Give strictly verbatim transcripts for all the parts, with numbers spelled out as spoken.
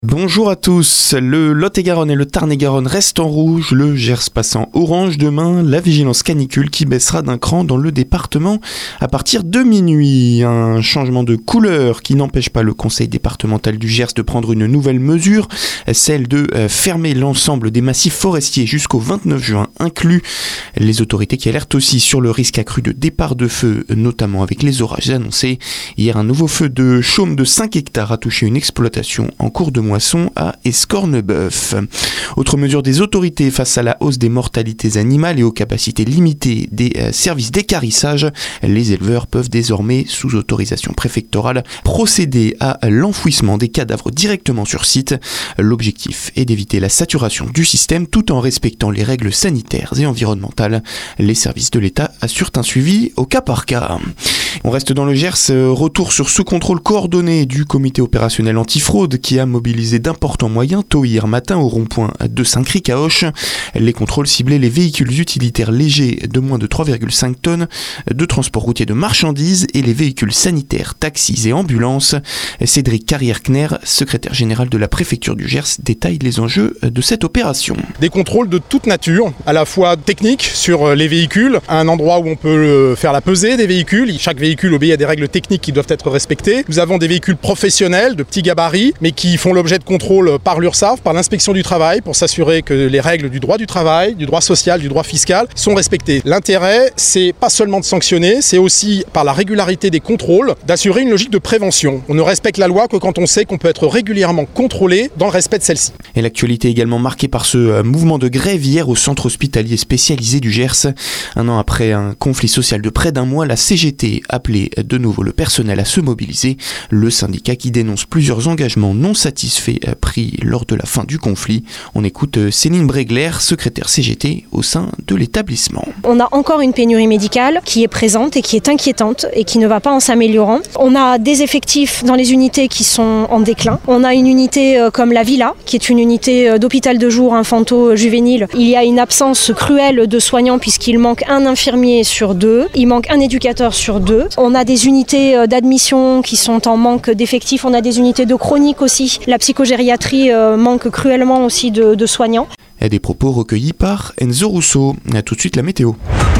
Bonjour à tous, le Lot-et-Garonne et le Tarn-et-Garonne restent en rouge, le Gers passant orange demain, la vigilance canicule qui baissera d'un cran dans le département à partir de minuit. Un changement de couleur qui n'empêche pas le conseil départemental du Gers de prendre une nouvelle mesure, celle de fermer l'ensemble des massifs forestiers jusqu'au vingt-neuf juin inclus. Les autorités qui alertent aussi sur le risque accru de départ de feu, notamment avec les orages annoncés. Hier, un nouveau feu de chaume de cinq hectares a touché une exploitation en cours de mois à Escornebeuf. Autre mesure des autorités face à la hausse des mortalités animales et aux capacités limitées des euh, services d'équarrissage, les éleveurs peuvent désormais, sous autorisation préfectorale, procéder à l'enfouissement des cadavres directement sur site. L'objectif est d'éviter la saturation du système tout en respectant les règles sanitaires et environnementales. Les services de l'État assurent un suivi au cas par cas. On reste dans le Gers, retour sur ce contrôle coordonné du comité opérationnel antifraude qui a mobilisé d'importants moyens tôt hier matin au rond-point de Saint-Cric à Auch. Les contrôles ciblaient les véhicules utilitaires légers de moins de trois virgule cinq tonnes de transport routier de marchandises et les véhicules sanitaires, taxis et ambulances. Cédric Carrière-Kner, secrétaire général de la préfecture du Gers, détaille les enjeux de cette opération. Des contrôles de toute nature, à la fois techniques sur les véhicules, à un endroit où on peut faire la pesée des véhicules. Chaque véhicule obéit à des règles techniques qui doivent être respectées. Nous avons des véhicules professionnels de petits gabarits, mais qui font l'objet de contrôle par l'URSSAF, par l'inspection du travail, pour s'assurer que les règles du droit du travail, du droit social, du droit fiscal sont respectées. L'intérêt, c'est pas seulement de sanctionner, c'est aussi, par la régularité des contrôles, d'assurer une logique de prévention. On ne respecte la loi que quand on sait qu'on peut être régulièrement contrôlé dans le respect de celle-ci. Et l'actualité est également marquée par ce mouvement de grève hier au centre hospitalier spécialisé du Gers. Un an après un conflit social de près d'un mois, la C G T appelait de nouveau le personnel à se mobiliser. Le syndicat qui dénonce plusieurs engagements non satisfaits pris lors de la fin du conflit. On écoute Céline Bregler, secrétaire C G T au sein de l'établissement. On a encore une pénurie médicale qui est présente et qui est inquiétante et qui ne va pas en s'améliorant. On a des effectifs dans les unités qui sont en déclin. On a une unité comme la Villa, qui est une unité d'hôpital de jour infanto-juvénile. Il y a une absence cruelle de soignants puisqu'il manque un infirmier sur deux. Il manque un éducateur sur deux. On a des unités d'admission qui sont en manque d'effectifs. On a des unités de chronique aussi. La psychogériatrie euh, manque cruellement aussi de, de soignants. Et des propos recueillis par Enzo Rousseau. A tout de suite la météo.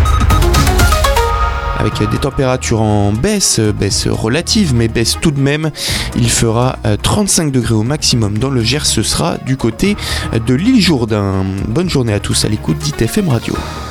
Avec des températures en baisse, baisse relative, mais baisse tout de même. Il fera trente-cinq degrés au maximum dans le Gers, ce sera du côté de l'île Jourdain. Bonne journée à tous à l'écoute d'I T F M Radio.